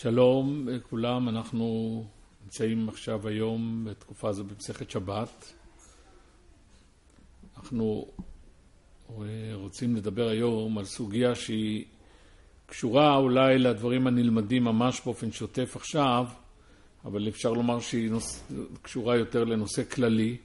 שלום לכולם, אנחנו נמצאים עכשיו היום בתקופה הזו במסכת שבת. אנחנו רוצים לדבר היום על סוגיה שהיא קשורה אולי לדברים הנלמדים ממש באופן שוטף עכשיו, אבל אפשר לומר שהיא קשורה יותר לנושא כללי.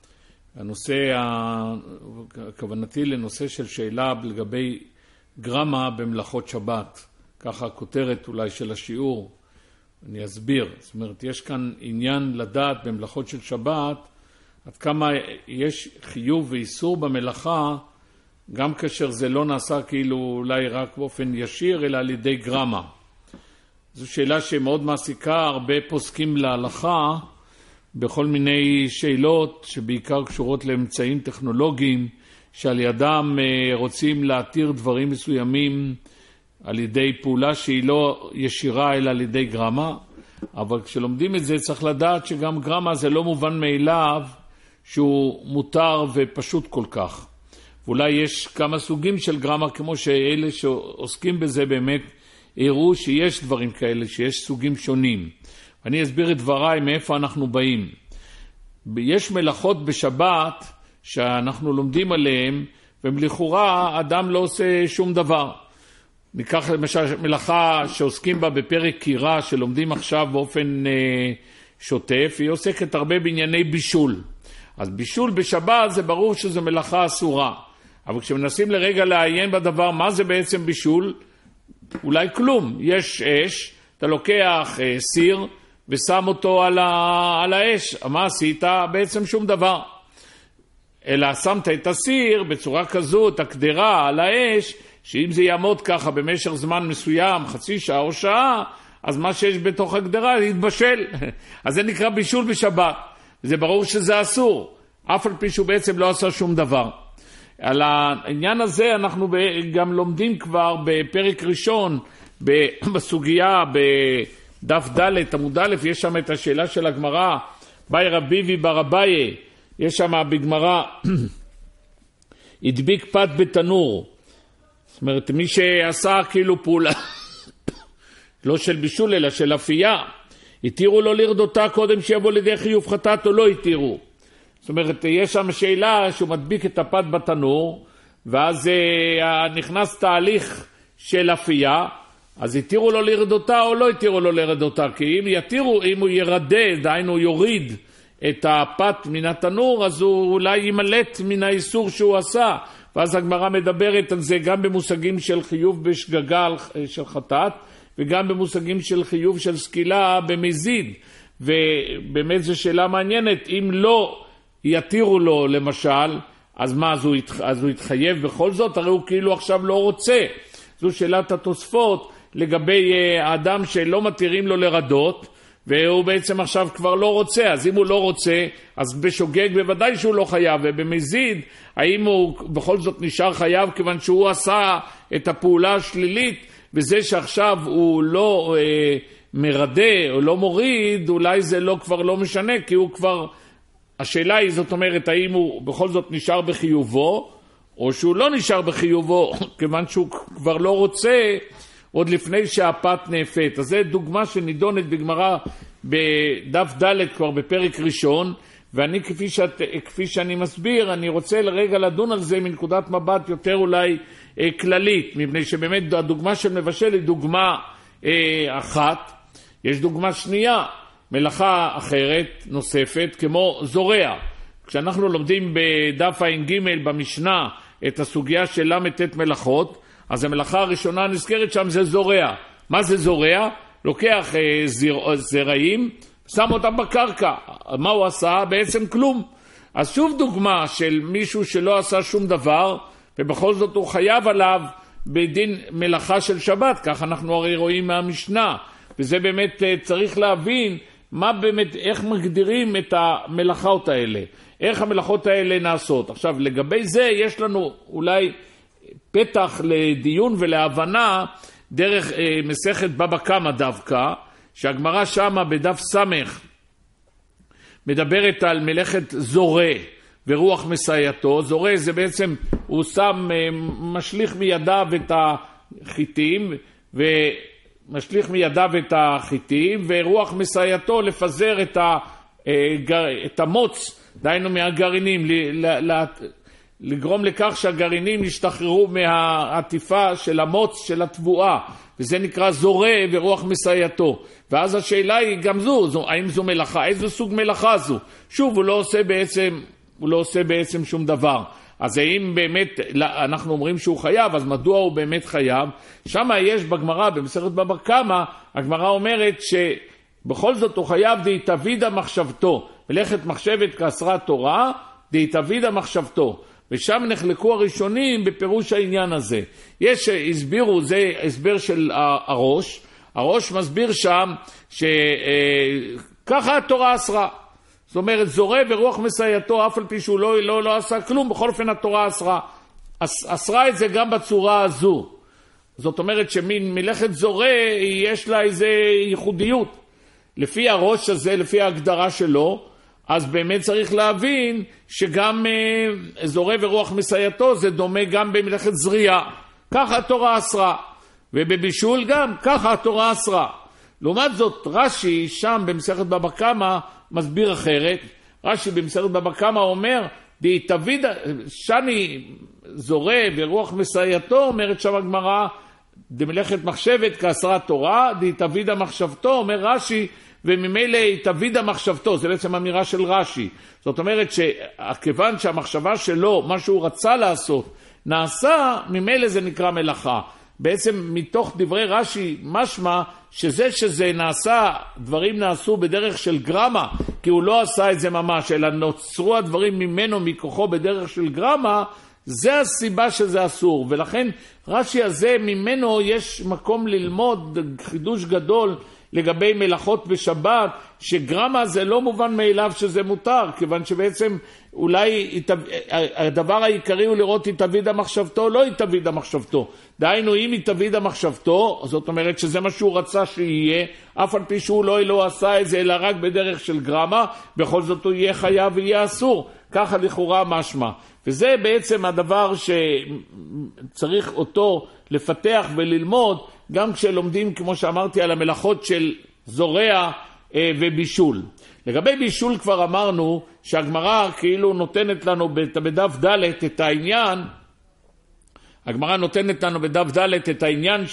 הכוונתי לנושא של שאלה לגבי גרמה במלאכות שבת. ככה הכותרת אולי של השיעור, אני אסביר. זאת אומרת, יש כאן עניין לדעת במלאכות של שבת, עד כמה יש חיוב ואיסור במלאכה, גם כאשר זה לא נעשה כאילו אולי רק באופן ישיר, אלא על ידי גרמה. זו שאלה שמאוד מעסיקה, הרבה פוסקים להלכה, בכל מיני שאלות שבעיקר קשורות לאמצעים טכנולוגיים, שעל ידם רוצים להתיר דברים מסוימים, על ידי פעולה שהיא לא ישירה אלא על ידי גרמה, אבל כשלומדים את זה צריך לדעת שגם גרמה זה לא מובן מאליו שהוא מותר ופשוט כל כך. ואולי יש כמה סוגים של גרמה, כמו שאלה שעוסקים בזה באמת הראו שיש דברים כאלה, שיש סוגים שונים. אני אסביר את דבריי מאיפה אנחנו באים. יש מלאכות בשבת שאנחנו לומדים עליהן, ולכאורה אדם לא עושה שום דבר. ניקח למשל מלאכה שעוסקים בה בפרק קירה שלומדים עכשיו באופן שוטף, היא עוסקת הרבה בענייני בישול. אז בישול בשבת זה ברור שזה מלאכה אסורה. אבל כשמנסים לרגע לעיין בדבר מה זה בעצם בישול, אולי כלום. יש אש, אתה לוקח סיר ושם אותו על האש. מה עשית? בעצם שום דבר. אלא שמת את הסיר בצורה כזו, את הקדרה על האש, שאם זה יעמוד ככה במשך זמן מסוים, חצי שעה או שעה, אז מה שיש בתוך הגדרה יתבשל. אז זה נקרא בישול בשבת. זה ברור שזה אסור, אף על פי שהוא בעצם לא עשה שום דבר. על העניין הזה אנחנו גם לומדים כבר בפרק ראשון, בסוגיה, בדף ד' עמוד א', יש שם את השאלה של הגמרא, באי רביבי בר אביי, יש שם בגמרא, הדביק פת בתנור. זאת אומרת, מי שעשה כאילו פעולה, לא של בישול אלא של אפייה, התירו לו לרדותה קודם שיבוא לידי חיוב חטאת או לא התירו. זאת אומרת, יש שם שאלה שהוא מדביק את הפת בתנור, ואז נכנס תהליך של אפייה, אז התירו לו לרדותה או לא התירו לו לרדותה, כי אם הוא ירדה, דהיינו יוריד את הפת מן התנור, אז הוא אולי ימלט מן האיסור שהוא עשה. ואז הגמרא מדברת על זה גם במושגים של חיוב בשגגה של חטאת, וגם במושגים של חיוב של סקילה במזיד. ובאמת זו שאלה מעניינת, אם לא יתירו לו למשל, אז מה, אז הוא יתחייב בכל זאת? הרי הוא כאילו עכשיו לא רוצה. זו שאלת התוספות לגבי האדם שלא מתירים לו לרדות, והוא בעצם עכשיו כבר לא רוצה. אז אם הוא לא רוצה, אז בשוגג בוודאי שהוא לא חייב, ובמזיד, האם הוא בכל זאת נשאר חייב, כיוון שהוא עשה את הפעולה השלילית, וזה שעכשיו הוא לא מרדה או לא מוריד, אולי זה כבר לא משנה, כי הוא כבר, השאלה היא, זאת אומרת, האם הוא בכל זאת נשאר בחיובו, או שהוא לא נשאר בחיובו, כיוון שהוא כבר לא רוצה, עוד לפני שהפת נאפת. אז זו דוגמה שנידונת בגמרא בדף ד' כבר בפרק ראשון, ואני כפי שאני מסביר, אני רוצה לרגע לדון על זה מנקודת מבט יותר אולי כללית, מפני שבאמת הדוגמה של מבשל היא דוגמה אחת. יש דוגמה שנייה, מלאכה אחרת נוספת כמו זורע. כשאנחנו לומדים בדף ע"ג במשנה את הסוגיה של למ"ט מלאכות, אז המלאכה הראשונה נזכרת שם זה זורע. מה זה זורע? לוקח זרעים, שם אותם בקרקע. מה הוא עשה? בעצם כלום. אז שוב דוגמה של מישהו שלא עשה שום דבר, ובכל זאת הוא חייב עליו בדין מלאכה של שבת. כך אנחנו הרי רואים מהמשנה. וזה באמת צריך להבין מה באמת, איך מגדירים את המלאכות האלה. איך המלאכות האלה נעשות. עכשיו לגבי זה יש לנו אולי פתח לדיון ולהבנה דרך מסכת בבא קמא דווקא, שהגמרא שמה בדף סמך מדברת על מלאכת זורע ורוח מסייעתו. זורע זה בעצם הוא שם משליך מידיו את החיטים משליך מידיו את החיטים, ורוח מסייעתו לפזר את המוץ, דהיינו מהגרעינים, לגרום לכך שהגרעינים ישתחררו מהעטיפה של המוץ של התבואה, וזה נקרא זורע ורוח מסייעתו. ואז השאלה היא גם האם זו מלאכה, איזה סוג מלאכה זו? שוב, הוא לא עושה בעצם שום דבר. אז האם באמת אנחנו אומרים שהוא חייב, אז מדוע הוא באמת חייב? שם יש בגמרא, במסכת בבא קמא, הגמרא אומרת שבכל זאת הוא חייב דהתאבידא מחשבתו, מלאכת מחשבת כעשרת תורה, דהתאבידא מחשבתו. ושם נחלקו הראשונים בפירוש העניין הזה. הסבירו, זה הסבר של הראש מסביר שם שככה התורה אסרה. זאת אומרת, זורע ורוח מסייעתו, אף על פי שהוא לא עשה כלום, בכל אופן התורה אסרה את זה גם בצורה הזו. זאת אומרת שמלאכת זורע יש לה איזו ייחודיות. לפי הראש הזה, לפי ההגדרה שלו, אז באמת צריך להבין שגם זורע ורוח מסייעתו זה דומה גם במלאכת זריעה. ככה התורה אסרה. ובבישול גם, ככה התורה אסרה. לעומת זאת, רש"י שם במסכת בבא קמא מסביר אחרת. רש"י במסכת בבא קמא אומר, שני זורע ורוח מסייעתו, אומרת שם הגמרא, דמלאכת מחשבת כעשרת תורה, דהתאבידא מחשבתו, אומר רש"י, וממילא התאבידא מחשבתו, זה בעצם אמירה של רש"י. זאת אומרת שכיוון שהמחשבה שלו, מה שהוא רצה לעשות, נעשה, ממילא זה נקרא מלאכה. בעצם מתוך דברי רש"י משמע שזה נעשה, דברים נעשו בדרך של גרמה, כי הוא לא עשה את זה ממש, אלא נוצרו הדברים ממנו, מכוחו בדרך של גרמה, זה הסיבה שזה אסור. ולכן רש"י הזה ממנו יש מקום ללמוד חידוש גדול לגבי מלאכות בשבת, שגרמה זה לא מובן מאליו שזה מותר, כיוון שבעצם אולי הדבר העיקרי הוא לראות התאבידא מחשבתו, לא התאבידא מחשבתו. דהיינו, אם התאבידא מחשבתו, זאת אומרת שזה מה שהוא רצה שיהיה, אף על פי שהוא לא עשה את זה, אלא רק בדרך של גרמה, בכל זאת הוא יהיה חייב ויהיה אסור. ככה לכאורה משמע. וזה בעצם הדבר שצריך אותו לפתח וללמוד, גם כשלומדים, כמו שאמרתי, על המלאכות של זורע ובישול. לגבי בישול כבר אמרנו שהגמרא כאילו נותנת לנו בדף ד' את העניין, הגמרא נותנת לנו בדף ד' את העניין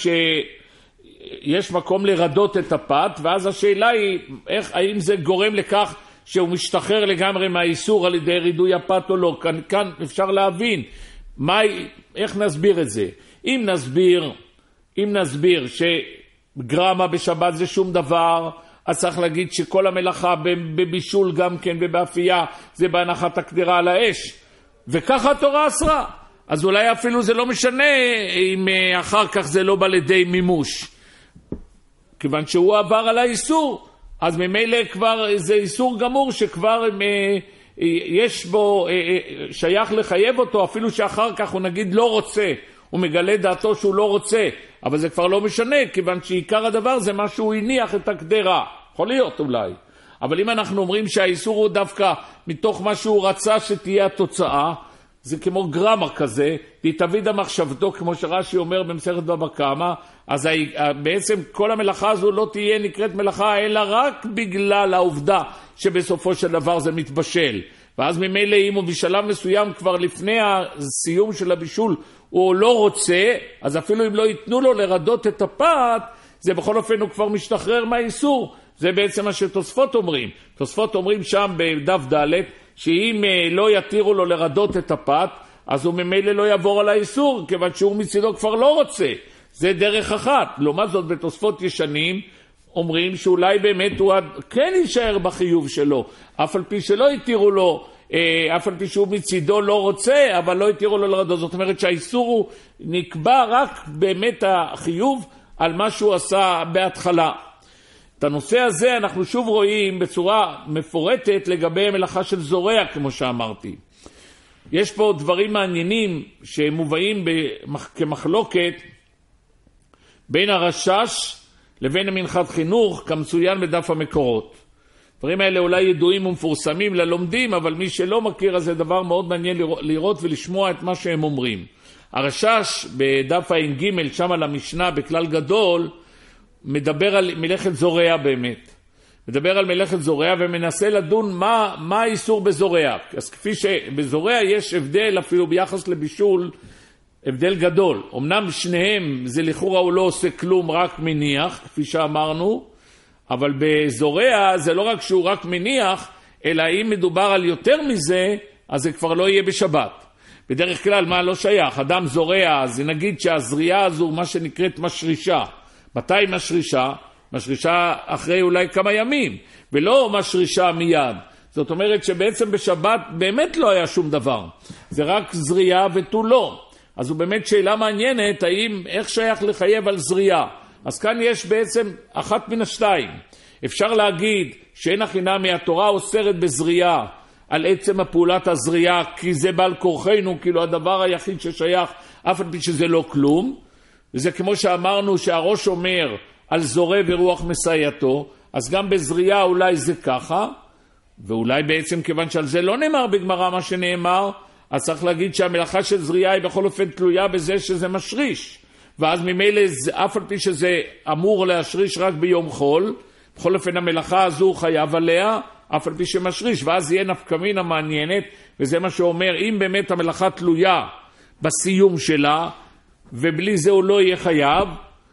שיש מקום לרדות את הפת, ואז השאלה היא, האם זה גורם לכך שהוא משתחרר לגמרי מהאיסור על ידי רידוי הפת או לא. כאן אפשר להבין איך נסביר את זה. אם נסביר שגרמה בשבת זה שום דבר, אז צריך להגיד שכל המלאכה בבישול גם כן ובאפייה זה בהנחת הקדירה על האש, וככה התורה אסרה. אז אולי אפילו זה לא משנה אם אחר כך זה לא בא לידי מימוש, כיוון שהוא עבר על האיסור, אז ממילא כבר זה איסור גמור שכבר יש בו, שייך לחייב אותו, אפילו שאחר כך הוא נגיד לא רוצה, הוא מגלה דעתו שהוא לא רוצה, אבל זה כבר לא משנה, כיוון שעיקר הדבר זה מה שהוא הניח את הקדרה. יכול להיות אולי. אבל אם אנחנו אומרים שהאיסור הוא דווקא מתוך מה שהוא רצה שתהיה התוצאה, זה כמו גרמה כזה, דהתאבידא מחשבתו, כמו שרש"י אומר במסכת בבא קמא, אז בעצם כל המלאכה הזו לא תהיה נקראת מלאכה, אלא רק בגלל העובדה שבסופו של דבר זה מתבשל. ואז ממילא אם הוא בשלב מסוים כבר לפני הסיום של הבישול הוא לא רוצה, אז אפילו אם לא ייתנו לו לרדות את הפת, זה בכל אופן הוא כבר משתחרר מהאיסור. זה בעצם מה שתוספות אומרים. תוספות אומרים שם בדף ד' שאם לא יתירו לו לרדות את הפת, אז הוא ממילא לא יעבור על האיסור, כיוון שהוא מצידו כבר לא רוצה. זה דרך אחת. לעומת זאת בתוספות ישנים אומרים שאולי באמת הוא כן יישאר בחיוב שלו, אף על פי שלא יתירו לו, אף על פי שהוא מצידו לא רוצה, אבל לא יתירו לו לרדות. זאת אומרת שהאיסור הוא נקבע רק באמת החיוב על מה שהוא עשה בהתחלה. את הנושא הזה אנחנו שוב רואים בצורה מפורטת לגבי מלאכה של זורע, כמו שאמרתי. יש פה דברים מעניינים שמובאים כמחלוקת בין הרש"ש לבין המנחת חינוך, כמצוין בדף המקורות. דברים האלה אולי ידועים ומפורסמים ללומדים, אבל מי שלא מכיר, אז זה דבר מאוד מעניין לראות ולשמוע את מה שהם אומרים. הרש"ש בדף ה-ג' שם על המשנה בכלל גדול, מדבר על מלאכת זורע באמת. מדבר על מלאכת זורע ומנסה לדון מה האיסור בזורע. אז כפי שבזורע יש הבדל אפילו ביחס לבישול, הבדל גדול. אמנם שניהם זה לכאורה הוא לא עושה כלום, רק מניח, כפי שאמרנו, אבל בזורע זה לא רק שהוא רק מניח, אלא אם מדובר על יותר מזה, אז זה כבר לא יהיה בשבת. בדרך כלל מה לא שייך? אדם זורע, אז נגיד שהזריעה הזו מה שנקראת משרישה. מתי משרישה? משרישה אחרי אולי כמה ימים, ולא משרישה מיד. זאת אומרת שבעצם בשבת באמת לא היה שום דבר. זה רק זריעה ותו לא. אז זו באמת שאלה מעניינת, איך שייך לחייב על זריעה. אז כאן יש בעצם אחת מן השתיים. אפשר להגיד שאין הכינה מהתורה אוסרת בזריעה, על עצם הפעולת הזריעה, כי זה בעל כורחנו, כאילו הדבר היחיד ששייך, אף על פי שזה לא כלום. וזה כמו שאמרנו שהראש אומר על זורע ורוח מסייעתו, אז גם בזריעה אולי זה ככה, ואולי בעצם כיוון שעל זה לא נאמר בגמרא מה שנאמר, אז צריך להגיד שהמלאכה של זריעה היא בכל אופן תלויה בזה שזה משריש. ואז ממילא אף על פי שזה אמור להשריש רק ביום חול, בכל אופן המלאכה הזו חייב עליה, אף על פי שמשריש, ואז יהיה נפקמינה מעניינת, וזה מה שאומר, אם באמת המלאכה תלויה בסיום שלה, ובלי זה הוא לא יהיה חייב,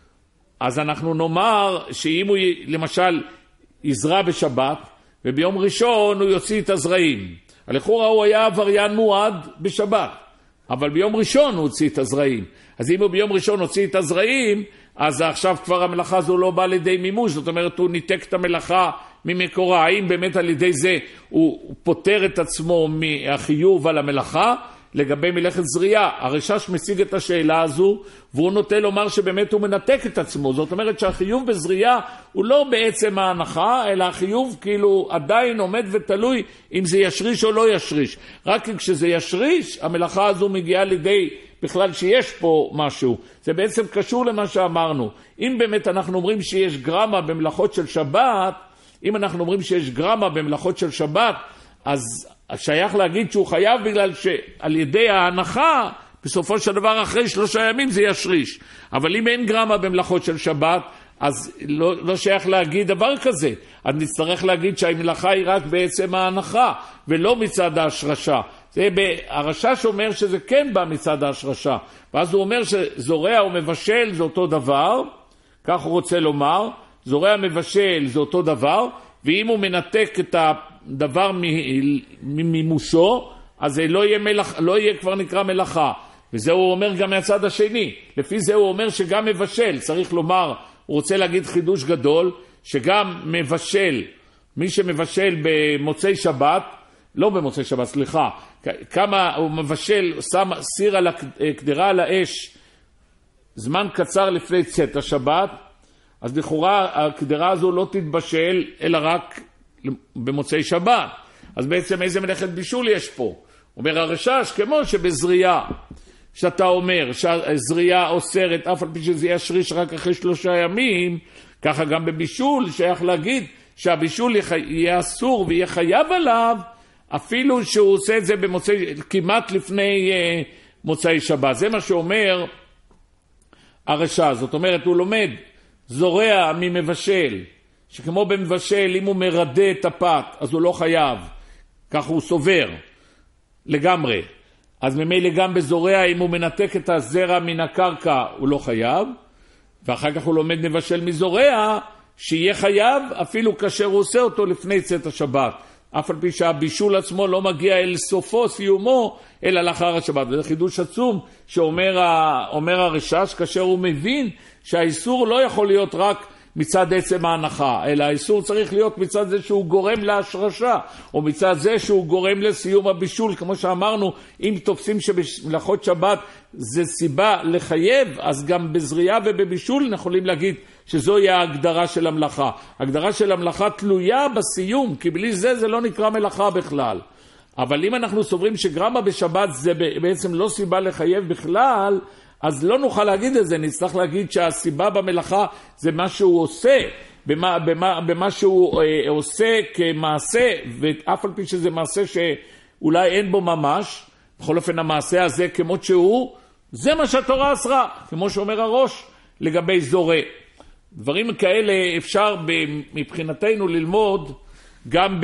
אז אנחנו נאמר שאם הוא למשל יזרע בשבת, וביום ראשון הוא יוציא את הזרעים. לכאורה הוא היה עבריין מועד בשבת, אבל ביום ראשון הוא הוציא את הזרעים. אז אם הוא ביום ראשון הוציא את הזרעים, אז עכשיו כבר המלאכה הזו לא באה לידי מימוש, זאת אומרת הוא ניתק את המלאכה ממקורה. האם באמת על ידי זה הוא פותר את עצמו מהחיוב על המלאכה? לגבי מלאכת זריעה, הרשש משיג את השאלה הזו, והוא נוטה לומר שבאמת הוא מנתק את עצמו. זאת אומרת שהחיוב בזריעה הוא לא בעצם ההנחה, אלא החיוב כאילו עדיין עומד ותלוי אם זה ישריש או לא ישריש. רק כשזה ישריש, המלאכה הזו מגיעה לידי בכלל שיש פה משהו. זה בעצם קשור למה שאמרנו. אם באמת אנחנו אומרים שיש גרמה במלאכות של שבת, אז שייך להגיד שהוא חייב בגלל שעל ידי ההנחה, בסופו של דבר אחרי 3 ימים זה ישריש. אבל אם אין גרמה במלאכות של שבת, אז לא שייך להגיד דבר כזה. אז נצטרך להגיד שהמלאכה היא רק בעצם ההנחה, ולא מצד ההשרשה. הרשש אומר שזה כן בא מצד ההשרשה. ואז הוא אומר שזורע ומבשל זה אותו דבר, כך הוא רוצה לומר, זורע מבשל זה אותו דבר, ואם הוא מנתק את הדבר ממימושו, אז זה לא יהיה כבר נקרא מלאכה. וזה הוא אומר גם מהצד השני. לפי זה הוא אומר שגם מבשל, צריך לומר, הוא רוצה להגיד חידוש גדול, שגם מבשל, מי שמבשל במוצאי שבת, לא במוצאי שבת, סליחה, כמה הוא מבשל, שם סיר על הקדרה על האש, זמן קצר לפני צאת השבת, אז לכאורה הקדרה הזו לא תתבשל, אלא רק במוצאי שבת. אז בעצם איזה מלאכת בישול יש פה? אומר הרשש, כמו שבזריעה, שאתה אומר שהזריעה אוסרת, אף על פי שזה ישריש רק אחרי 3 ימים, ככה גם בבישול, שייך להגיד שהבישול יהיה אסור ויהיה חייב עליו, אפילו שהוא עושה את זה כמעט לפני מוצאי שבת. זה מה שאומר הרשש. זאת אומרת, הוא לומד זורע ממבשל, שכמו במבשל, אם הוא מרדה את הפת, אז הוא לא חייב. כך הוא סובר לגמרי. אז ממילא גם בזורע, אם הוא מנתק את הזרע מן הקרקע, הוא לא חייב. ואחר כך הוא לומד מבשל מזורע, שיהיה חייב אפילו כאשר הוא עושה אותו לפני צאת השבת. אף על פי שהבישול עצמו לא מגיע אל סופו, סיומו, אלא לאחר השבת. וזה חידוש עצום שאומר הרשש, כאשר הוא מבין שהאיסור לא יכול להיות רק מצד עצם ההנחה, אלא האיסור צריך להיות מצד זה שהוא גורם להשרשה, או מצד זה שהוא גורם לסיום הבישול. כמו שאמרנו, אם תופסים שבמלאכות שבת זה סיבה לחייב, אז גם בזריעה ובבישול יכולים להגיד שזוהי ההגדרה של המלאכה. ההגדרה של המלאכה תלויה בסיום, כי בלי זה לא נקרא מלאכה בכלל. אבל אם אנחנו סוברים שגרמה בשבת זה בעצם לא סיבה לחייב בכלל, אז לא נוכל להגיד את זה. נצטרך להגיד שהסיבה במלאכה זה מה שהוא עושה, במה שהוא עושה כמעשה, ואף על פי שזה מעשה שאולי אין בו ממש, בכל אופן המעשה הזה כמות שהוא, זה מה שהתורה אסרה, כמו שאומר הראש לגבי זורע. דברים כאלה אפשר מבחינתנו ללמוד גם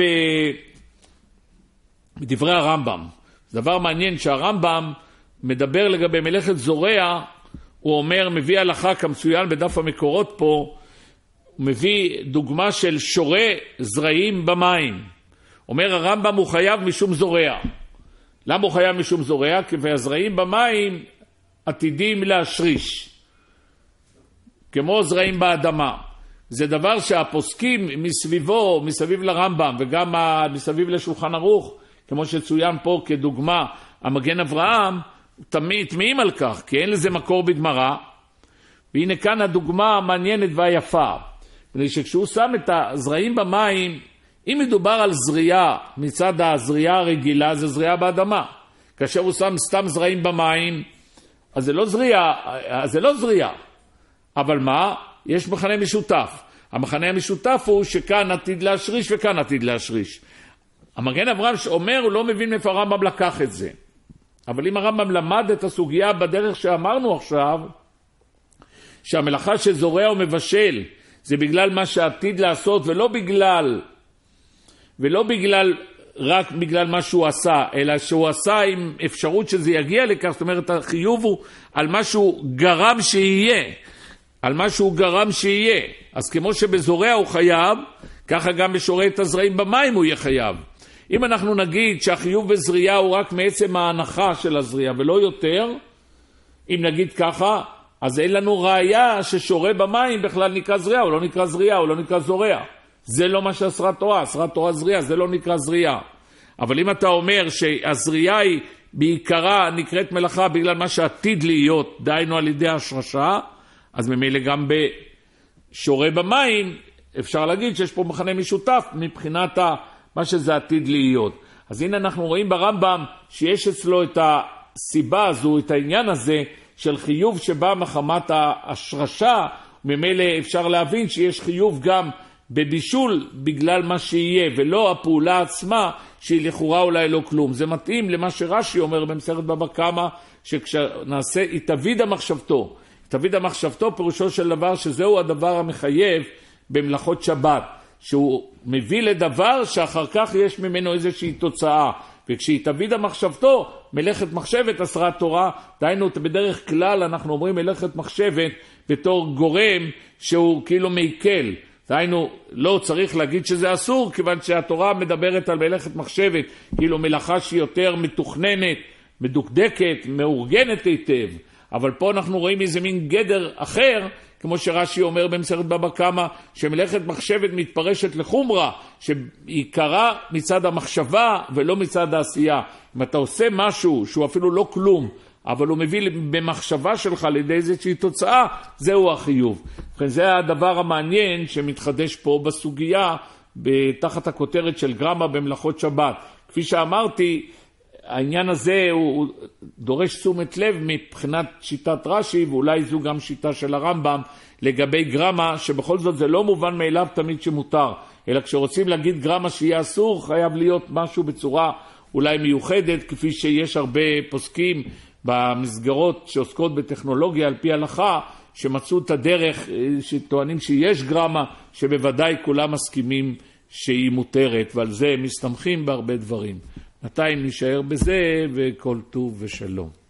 בדברי הרמב"ם. זה דבר מעניין שהרמב"ם מדבר לגבי מלאכת זורע, הוא אומר, מביא הלכה כמצוין בדף המקורות פה, הוא מביא דוגמה של שורה זרעים במים. אומר הרמב"ם הוא חייב משום זורע. למה הוא חייב משום זורע? כי הזרעים במים עתידים להשריש, כמו זרעים באדמה. זה דבר שהפוסקים מסביבו, מסביב לרמב"ם וגם מסביב לשולחן ערוך, כמו שצוין פה כדוגמה המגן אברהם, תמיעים על כך, כי אין לזה מקור בגמרא. והנה כאן הדוגמה המעניינת והיפה. שכשהוא שם את הזרעים במים, אם מדובר על זריעה, מצד הזריעה הרגילה, זה זריעה באדמה. כאשר הוא שם סתם זרעים במים, אז זה לא זריעה. אבל מה? יש מכנה משותף. המכנה המשותף הוא שכאן עתיד להשריש וכאן עתיד להשריש. המגן אברהם שאומר, הוא לא מבין מאיפה הרמב"ם לקח את זה. אבל אם הרמב"ם למד את הסוגיה בדרך שאמרנו עכשיו, שהמלאכה שזורע ומבשל, זה בגלל מה שעתיד לעשות, רק בגלל מה שהוא עשה, אלא שהוא עשה עם אפשרות שזה יגיע לכך. זאת אומרת, החיוב הוא על מה שהוא גרם שיהיה. אז כמו שבזורע הוא חייב, ככה גם בשורה את הזרעים במים הוא יהיה חייב. אם אנחנו נגיד שהחיוב בזריעה הוא רק מעצם ההנחה של הזריעה ולא יותר, אם נגיד ככה, אז אין לנו ראיה ששורה במים בכלל נקרא זריעה, הוא לא נקרא זריעה, הוא לא נקרא זורע. זה לא מה שאסרת תורה, אסרת תורה זריעה, זה לא נקרא זריעה. אבל אם אתה אומר שהזריעה היא בעיקרה נקראת מלאכה בגלל מה שעתיד להיות, דהיינו על ידי השרשה, אז ממילא גם בשורה במים אפשר להגיד שיש פה מכנה משותף מבחינת מה שזה עתיד להיות. אז הנה אנחנו רואים ברמב"ם שיש אצלו את הסיבה הזו, את העניין הזה של חיוב שבא מחמת השרשה, ממילא אפשר להבין שיש חיוב גם בבישול בגלל מה שיהיה, ולא הפעולה עצמה שהיא לכאורה אולי לא כלום. זה מתאים למה שרש"י אומר במסכת בבא קמא, שכשנעשה התאביד המחשבתו. התאביד המחשבתו פירושו של דבר שזהו הדבר המחייב במלאכות שבת, שהוא מביא לדבר שאחר כך יש ממנו איזושהי תוצאה. וכשהתאביד המחשבתו, מלאכת מחשבת אסרת תורה, דהיינו בדרך כלל אנחנו אומרים מלאכת מחשבת בתור גורם שהוא כאילו מעיכל. דהיינו לא צריך להגיד שזה אסור, כיוון שהתורה מדברת על מלאכת מחשבת, כאילו מלאכה שהיא יותר מתוכננת, מדוקדקת, מאורגנת היטב. אבל פה אנחנו רואים איזה מין גדר אחר, כמו שרש"י אומר במסכת בבא קמא, שמלאכת מחשבת מתפרשת לחומרה, שעיקרה מצד המחשבה ולא מצד העשייה. אם אתה עושה משהו שהוא אפילו לא כלום, אבל הוא מביא במחשבה שלך לידי איזושהי תוצאה, זהו החיוב. זה הדבר המעניין שמתחדש פה בסוגיה, תחת הכותרת של גרמה במלאכות שבת. כפי שאמרתי, העניין הזה הוא דורש תשומת לב מבחינת שיטת רש"י, ואולי זו גם שיטה של הרמב"ם לגבי גרמה, שבכל זאת זה לא מובן מאליו תמיד שמותר, אלא כשרוצים להגיד גרמה שיהיה אסור, חייב להיות משהו בצורה אולי מיוחדת, כפי שיש הרבה פוסקים במסגרות שעוסקות בטכנולוגיה על פי הלכה, שמצאו את הדרך, שטוענים שיש גרמה, שבוודאי כולם מסכימים שהיא מותרת, ועל זה מסתמכים בהרבה דברים. בינתיים נשאר בזה, וכל טוב ושלום.